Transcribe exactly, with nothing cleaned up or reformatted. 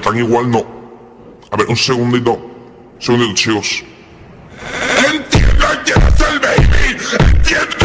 están igual, no. A ver, un segundito. Un segundito, chicos. Entiendo quién es el baby. Entiendo.